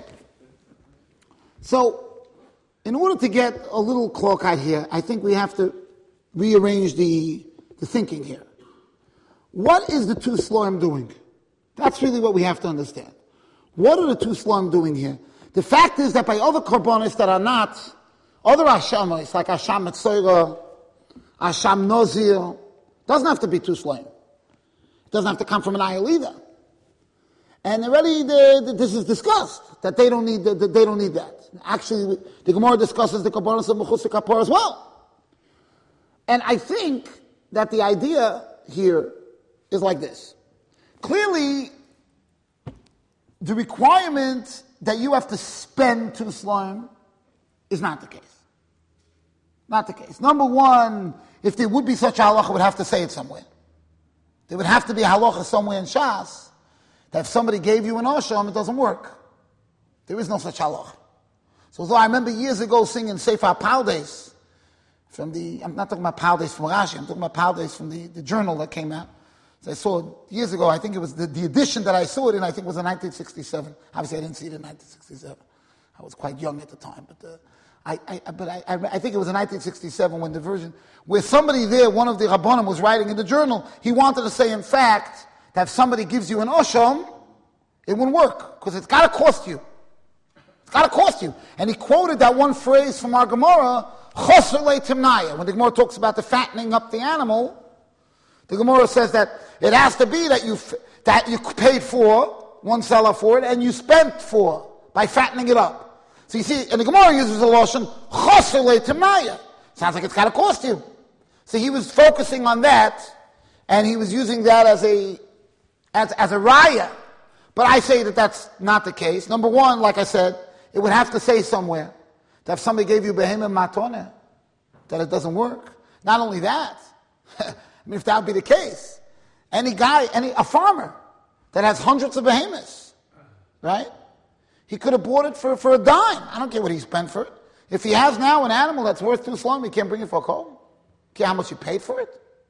So, in order to get a little cloak out here, I think we have to rearrange the, the thinking here. What is the two Sloim doing? That's really what we have to understand. What are the two Sloim doing here? The fact is that by other korbanos that are not, other Hashamis, like Hasham Metzora, Hasham Nozir, Doesn't have to be two slain. It doesn't have to come from an ayil either. And already the, the, this is discussed, that they don't need the, the, they don't need that. Actually, the Gemara discusses the kabbalas of mechutz kapor as well. And I think that the idea here is like this. Clearly, the requirement that you have to spend two slaim is not the case. Not the case. Number one, if there would be such a halacha, would have to say it somewhere. There would have to be a halacha somewhere in Shas that if somebody gave you an osham, it doesn't work. There is no such halacha. So although I remember years ago singing Sefer Paldes from the, I'm not talking about Paldes from Rashi, I'm talking about Paldes from the, the journal that came out. So I saw it years ago, I think it was the, the edition that I saw it in, I think it was in nineteen sixty-seven. Obviously I didn't see it in nineteen sixty-seven. I was quite young at the time, but uh, I, I, but I, I, I think it was in nineteen sixty-seven when the version, where somebody there, one of the Rabbanim was writing in the journal, he wanted to say in fact, that if somebody gives you an osham, it wouldn't work, because it's got to cost you. It's got to cost you. And he quoted that one phrase from our Gemara, Chosr le timnaya. When the Gemara talks about the fattening up the animal, the Gemara says that it has to be that you that you paid for, one seller for it, and you spent for, by fattening it up. So you see, and the Gemara uses the lotion, Chosr le timnaya. Sounds like it's got to cost you. So he was focusing on that, and he was using that as a as, as a raya. But I say that that's not the case. Number one, like I said, it would have to say somewhere that if somebody gave you behemoth matone, that it doesn't work. Not only that, I mean, if that would be the case, any guy, any a farmer that has hundreds of behemoths, right? He could have bought it for, for a dime. I don't care what he spent for it. If he has now an animal that's worth two slum, he can't bring it for a kol. Care how much he paid for it?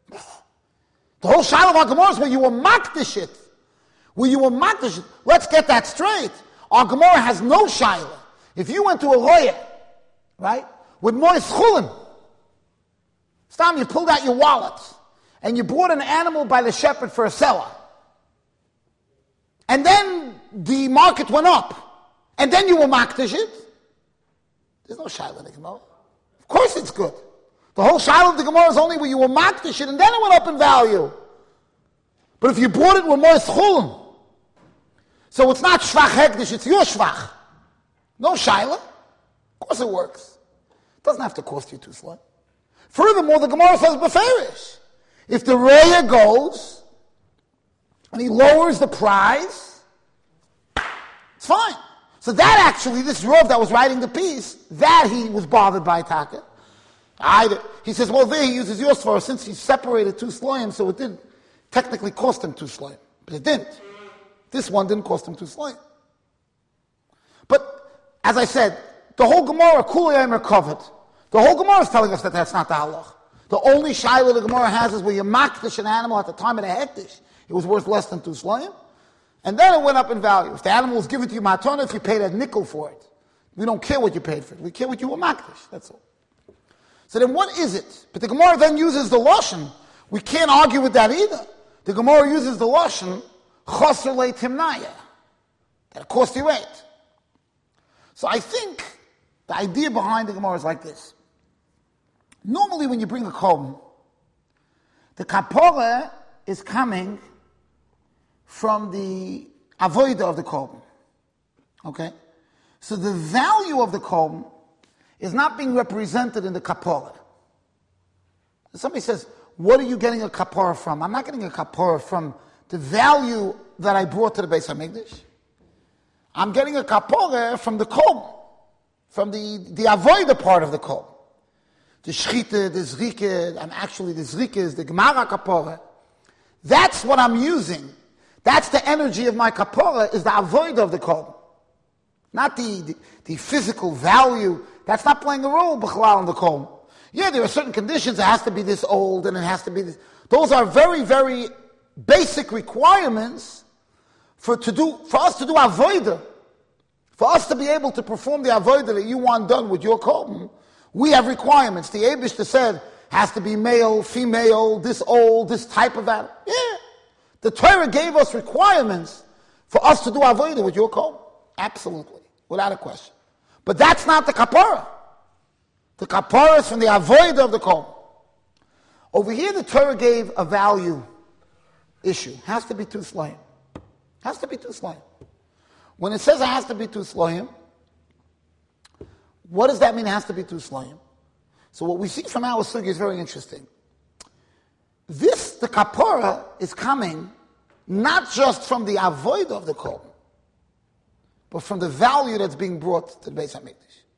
The whole Shiloh of Gemara is where you will mock this shit. Where you will mock this shit. Let's get that straight. Our Gemara has no Shiloh. If you went to a lawyer, right, with Mois Chulin, Stam, you pulled out your wallet, and you bought an animal by the shepherd for a seller. And then the market went up. And then you will mock this shit. There's no Shiloh in the Gemara. Of course it's good. The whole Shiloh of the Gemara is only where you will mock this shit, and then it went up in value. But if you bought it with Mois Chulin, so it's not Shvach Hekdesh, it's your Shvach. No Shiloh. Of course it works. It doesn't have to cost you two slot. Furthermore, the Gemara says Beferish. If the Raya goes and he lowers the price, it's fine. So that actually, this Rav that was writing the piece, that he was bothered by Taka. I, he says, well, there he uses your svara since he separated two sloyim, so it didn't technically cost him two sloyim. But it didn't. This one didn't cost him two sloyim. But, as I said, the whole Gemara, Kuliyim are covered. The whole Gemara is telling us that that's not the halach. The only shiloh the Gemara has is where you makdish an animal at the time of the hektish. It was worth less than two sloyim. And then it went up in value. If the animal was given to you matana, if you paid a nickel for it, we don't care what you paid for it. We care what you were makdish. That's all. So then what is it? But the Gemara then uses the lashon. We can't argue with that either. The Gemara uses the lashon, chosr le timnaya. That it cost you eight. So I think the idea behind the Gemara is like this. Normally when you bring a korban, the kapora is coming from the avodah of the korban. Okay? So the value of the korban is not being represented in the kapora. Somebody says, what are you getting a kapora from? I'm not getting a kapora from the value that I brought to the Beis HaMikdash. I'm getting a kapora from the korban, from the, the avodah part of the korban. The shchita, the zrike, and actually the zrike is the gemara kapora. That's what I'm using. That's the energy of my kapora, is the avodah of the korban. Not the, the, the physical value. That's not playing a role, b'chalal, in the korban. Yeah, there are certain conditions. It has to be this old, and it has to be this. Those are very, very basic requirements for to do for us to do avodah. For us to be able to perform the avodah that you want done with your korban, we have requirements. The Eibishter said has to be male, female, this old, this type of animal. Yeah, the Torah gave us requirements for us to do avodah with your korban. Absolutely, without a question. But that's not the kapara. The kapara is from the avodah of the korban. Over here, the Torah gave a value issue. Has to be two slayim. Has to be two slayim. When it says it has to be two slayim, what does that mean it has to be two slayim? So what we see from our sugi is very interesting. This, the kapara, is coming not just from the avoid of the korban, but from the value that's being brought to the Beis HaMikdash.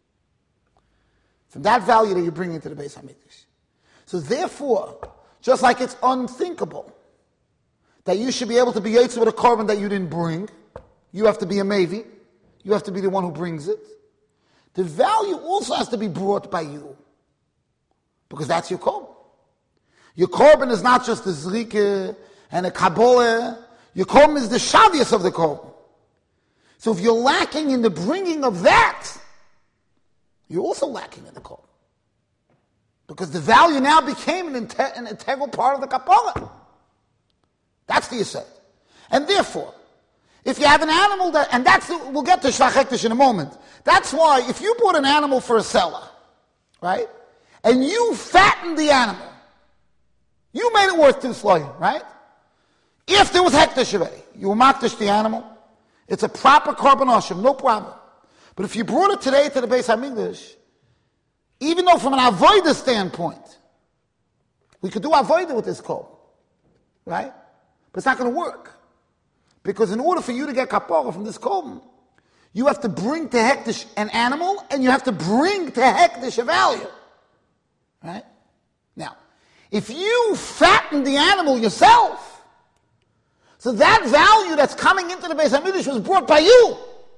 From that value that you bring into the Beis HaMikdash. So therefore, just like it's unthinkable that you should be able to be yotze with a korban that you didn't bring, you have to be a mevi, you have to be the one who brings it. The value also has to be brought by you, because that's your korban. Your korban is not just a zrike and a kabbalah. Your korban is the shavius of the korban. So if you're lacking in the bringing of that, you're also lacking in the korban. Because the value now became an, inter- an integral part of the kapara. That's the yesod. And therefore, if you have an animal that, and that's, the, we'll get to shvach hektish in a moment. That's why if you bought an animal for a seller, right, and you fattened the animal, you made it worth two slayim, right? If there was hektish already, you were makdish the animal, it's a proper korban oshem, no problem. But if you brought it today to the Beis HaMikdash, even though from an avodah standpoint, we could do avodah with this korban, right? But it's not going to work. Because in order for you to get kapara from this korban, you have to bring to hektish an animal, and you have to bring to hektish a value. Right? Now, if you fatten the animal yourself, so that value that's coming into the Beis HaMikdash was brought by you.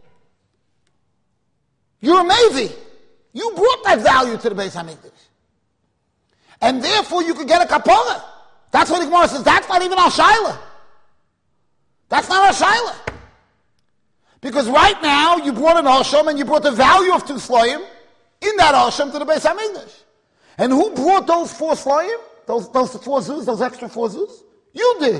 You're a mevi. You brought that value to the Beis HaMikdash. And therefore you could get a kapara. That's what the Gemara says. That's not even our shaila. That's not our shaila. Because right now you brought an asham and you brought the value of two slayim in that asham to the Beis HaMikdash. And who brought those four slayim? Those, those four zuz, those extra four zuz? You did.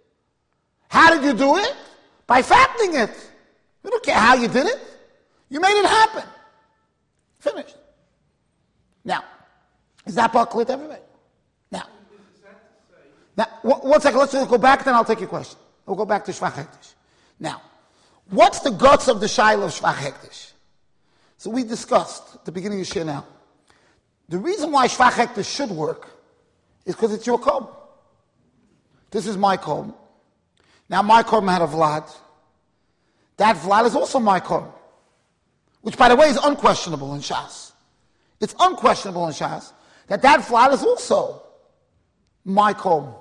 How did you do it? By fattening it. You don't care how you did it. You made it happen. Finished. Now, is that part clear to everybody? Now, now, one second, let's go back, then I'll take your question. We'll go back to shvach hektish. Now, what's the guts of the shaila of shvach hektish? So we discussed at the beginning of Shir now. The reason why shvach hektish should work is because it's your korban. This is my korban. Now my korban had a vlad. That vlad is also my korban. Which, by the way, is unquestionable in Shas. It's unquestionable in Shas that that vlad is also my korban.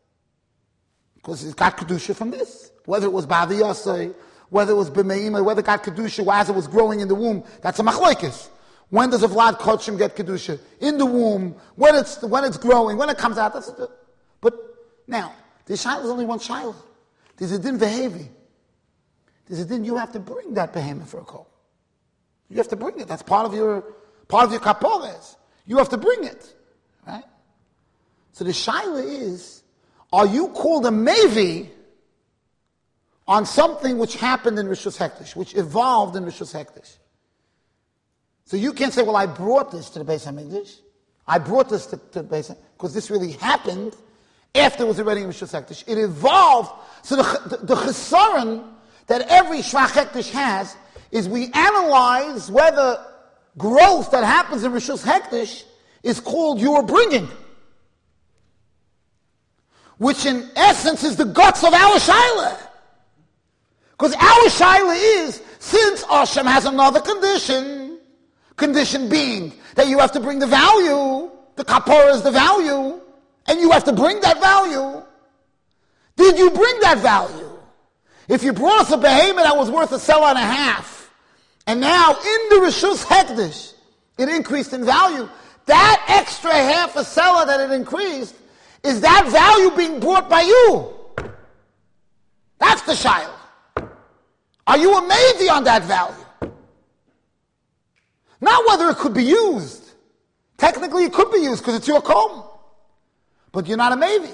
Because it's got kedusha from this. Whether it was b'avi yasei, whether it was b'meima, whether it got kedusha as it was growing in the womb, that's a machlokes. When does a vlad kodshim get kedusha? In the womb, when it's when it's growing, when it comes out. That's it. But now, this shaila is only one shaila. There's a din vehevi. There's a din you have to bring that behemoth for a kol. You have to bring it. That's part of your part of your kapores. You have to bring it, right? So the shaila is: are you called a mevi on something which happened in Rishus Hektish, which evolved in Rishus Hektish? So you can't say, well, I brought this to the Beis HaMikdash. I brought this to, to the Beis HaMikdash, because this really happened after it was already in Rishus Hektish. It evolved. So the, the, the chesaron that every Shvach Hektish has is we analyze whether growth that happens in Rishus Hektish is called your bringing. Which in essence is the guts of our shaila. Because our shaila is, since Hashem has another condition, condition being that you have to bring the value, the kapara is the value, and you have to bring that value. Did you bring that value? If you brought us a behemoth that was worth a seller and a half, and now in the Rishus Hektish, it increased in value, that extra half a seller that it increased, is that value being brought by you? That's the shaila. Are you a mevi on that value? Not whether it could be used. Technically it could be used because it's your korban. But you're not a mevi.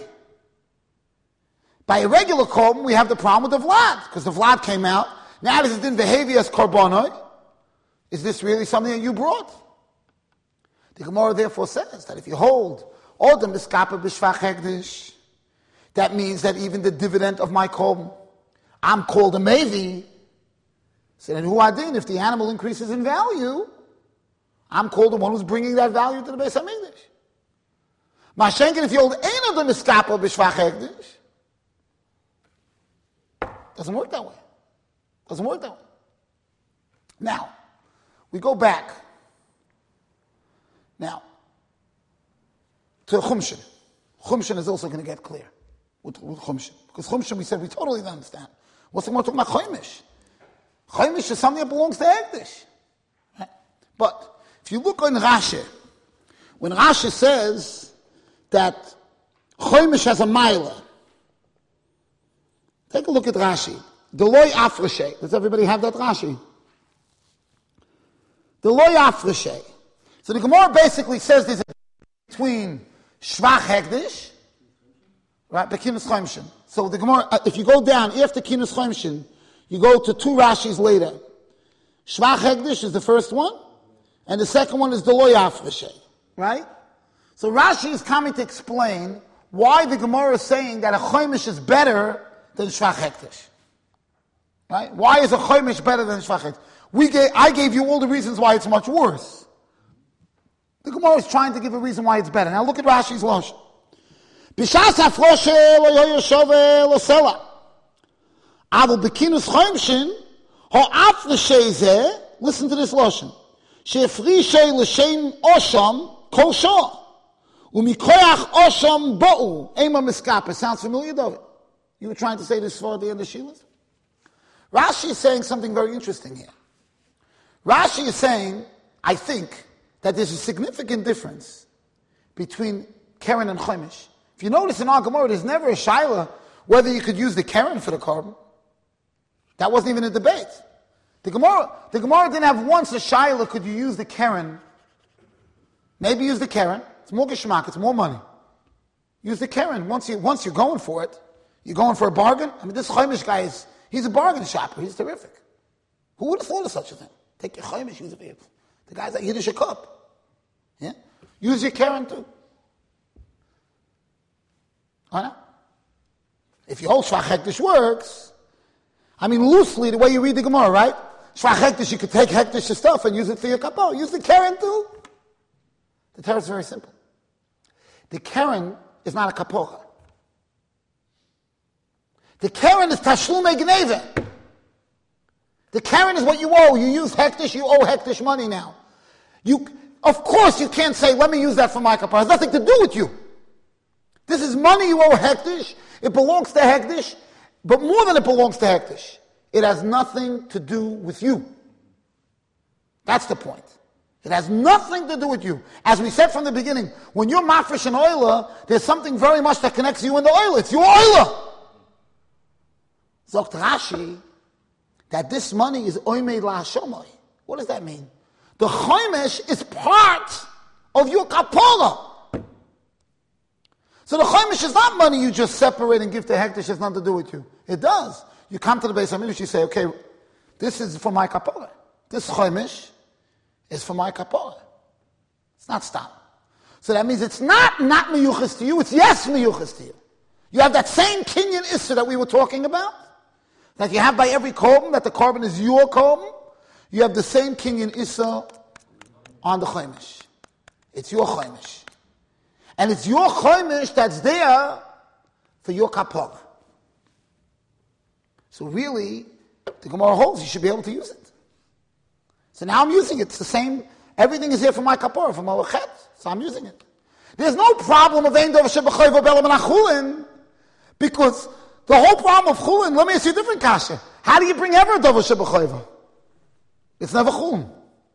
By a regular korban, we have the problem with the vlad, because the vlad came out. Now this is in behavior as korbanoi. Is this really something that you brought? The Gemara therefore says that if you hold Odem iskapa b'shvach hekdesh. That means that even the dividend of my korban, I'm called a mevi. So then who adin? If the animal increases in value, I'm called the one who's bringing that value to the Beis Hamikdash. Mashenkin, if you hold ein of the miskapa b'shvach hekdesh, doesn't work that way. Doesn't work that way. Now, we go back. Now, to Chumshin. Chumshin is also going to get clear with, with Chumshin. Because Chumshin, we said, we totally don't understand. What's the more talking about Chaimish? Chaimish is something that belongs to Hekdesh. Right? But, if you look on Rashi, when Rashi says that Chaimish has a milah, take a look at Rashi. Deloy Afreshe. Does everybody have that Rashi? Deloy Afreshe. So the Gemara basically says there's a difference between Shvach Hekdesh, right, Bekinus Chaimshin. So the Gemara, if you go down after Kinus Chaimshin, you go to two Rashis later. Shvach Hekdesh is the first one, and the second one is Deloy Afreshe, right? So Rashi is coming to explain why the Gemara is saying that a Chaimish is better than Shvach Hekdesh. Right? Why is a Chaimish better than Shvach Hekdesh? We gave, I gave you all the reasons why it's much worse. The Gemara is trying to give a reason why it's better. Now look at Rashi's Lashon. B'shas hafroshe lo yoyeshove lo sela. Avol b'kinus chaimshin ha'afreshe zeh. Listen to this Lashon. She'efrishe l'shem osham kol shah. U'mikoyach osham bo'u. Ema miskapa. Sounds familiar, David? You were trying to say this for the end of Shilas? Rashi is saying something very interesting here. Rashi is saying, I think, that there's a significant difference between Keren and Chaimish. If you notice in our Gemara, there's never a shaila whether you could use the Keren for the korban. That wasn't even a debate. The Gemara, the Gemara didn't have once a shaila, could you use the Keren? Maybe use the Keren. It's more geshmak, it's more money. Use the Keren. Once, you, once you're going for it, you're going for a bargain. I mean, this Chaimish guy is, he's a bargain shopper. He's terrific. Who would have thought of such a thing? Take your Chaimish, use it. The guy's like Yiddish a cup. Yeah? Use your Keren too. Why not? If you hold Shvach Hekdesh works, I mean loosely the way you read the Gemara, right? Shvach Hekdesh, you could take Hekdesh stuff and use it for your kapo. Use the Keren too. The Torah is very simple. The Keren is not a kapocha. The Keren is Tashlumei Gneva. The Keren is what you owe. You use Hekdesh, you owe Hekdesh money now. You, of course you can't say, let me use that for my kapara. It has nothing to do with you. This is money you owe Hekdesh. It belongs to Hekdesh. But more than it belongs to Hekdesh, it has nothing to do with you. That's the point. It has nothing to do with you. As we said from the beginning, when you're mafresh and oiler, there's something very much that connects you and the oiler. It's your oiler. Zokt Rashi, that this money is oimei la'hashomai. What does that mean? The Chaimish is part of your kapara. So the Chaimish is not money you just separate and give to Hekdesh. It has nothing to do with you. It does. You come to the Beis Hamikdash, you say, okay, this is for my kapara. This Chaimish is for my kapara. It's not stop. So that means it's not not miyuchas to you, it's yes miyuchas to you. You have that same kinyan issa that we were talking about, that you have by every korban, that the korban is your korban. You have the same kinyan issa on the chaimish. It's your chaimish. And it's your chaimish that's there for your kapara. So really, the Gemara holds you should be able to use it. So now I'm using it. It's the same. Everything is here for my kapara, for my lachet. So I'm using it. There's no problem of ein davar shebechayva belam and achulin, because the whole problem of chulin. Let me ask you a different kasha. How do you bring ever davar shebechayva? It's never chulin.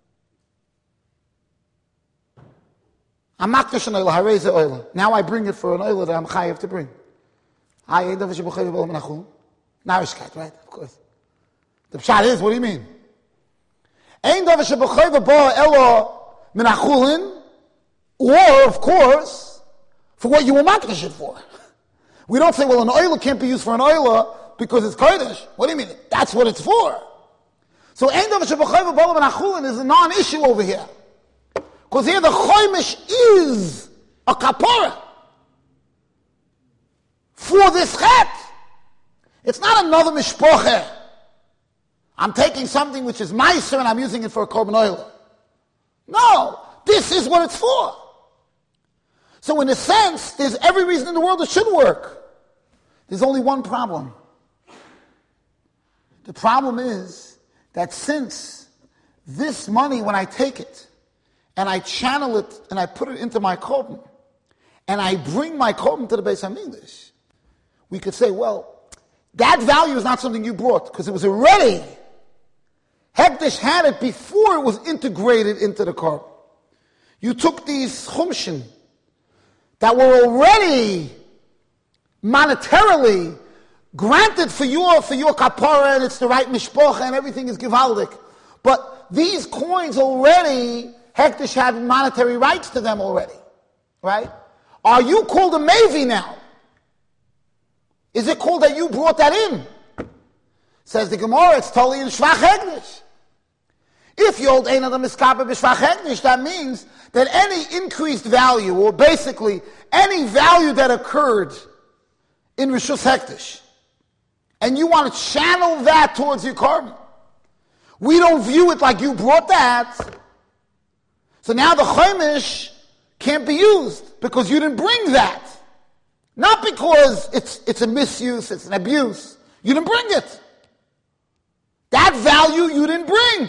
I'm makdash an oila, hareze oila. Now I bring it for an oila that I'm chayav to bring. I ein davar shebechayva belam and achulin. Narishkeit, right? Of course. The pshat is, what do you mean? Ein davar shebechayva ba elo min achulin. Or, of course, for what you were makdash it for. We don't say, well, an oila can't be used for an oila because it's kodesh. What do you mean? That's what it's for. So, ein davar shebechayva b'olam and achulin is a non-issue over here. Because here the chaimish is a kapora for this chet. It's not another mishpoche. I'm taking something which is meiser and I'm using it for a korban oil. No, this is what it's for. So in a sense, there's every reason in the world it should work. There's only one problem. The problem is that since this money, when I take it, and I channel it, and I put it into my korban, and I bring my korban to the Beis HaMikdash, we could say, well, that value is not something you brought, because it was already, Hekdesh had it before it was integrated into the korban. You took these chumshin that were already monetarily granted for your for your kapara, and it's the right mishpocha, and everything is givaldik. But these coins already, Hekdesh had monetary rights to them already, right? Are you called a Mevi now? Is it called that you brought that in? Says the Gemara, it's totally in Shvach Hekdesh. If you hold ein adam miskaper b'shvach hekdesh, that means that any increased value, or basically any value that occurred in Rishus Hekdesh, and you want to channel that towards your korban, we don't view it like you brought that. So now the Chumash can't be used because you didn't bring that. Not because it's it's a misuse, it's an abuse. You didn't bring it. That value you didn't bring.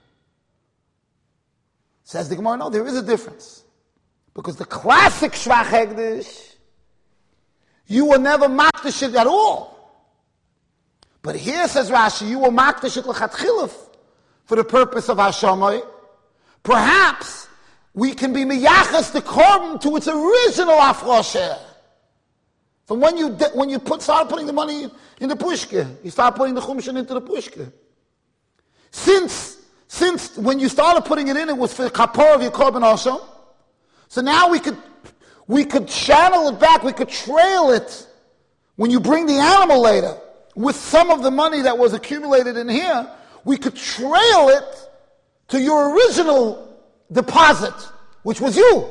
Says the Gemara, no, there is a difference. Because the classic Shvach Hekdesh, you were never makdash it at all. But here, says Rashi, you were makdash it l'chatchiluf for the purpose of Hashamay. Perhaps we can be miyachas the korban to its original afrosher. From when you when you put start putting the money in the pushka, you start putting the chumshin into the pushka. Since Since when you started putting it in, it was for the kapor of your korban also. So now we could we could channel it back, we could trail it when you bring the animal later with some of the money that was accumulated in here. We could trail it to your original deposit, which was you.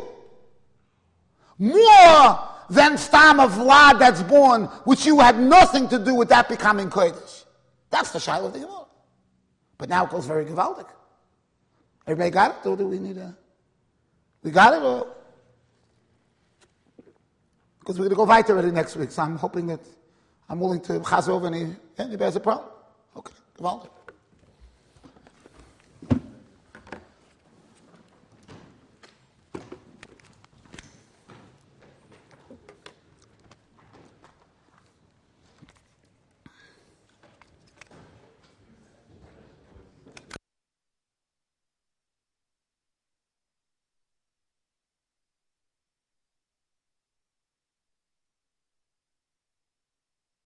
More than stam of vlad that's born, which you had nothing to do with that becoming kodesh. That's the shaila of the Gemara. But now it goes very gewaldig. Everybody got it? Or do we need a... We got it? Or... Because we're going to go weiter already next week. So I'm hoping that I'm willing to chaz over any... Anybody has a problem? Okay, gewaldig.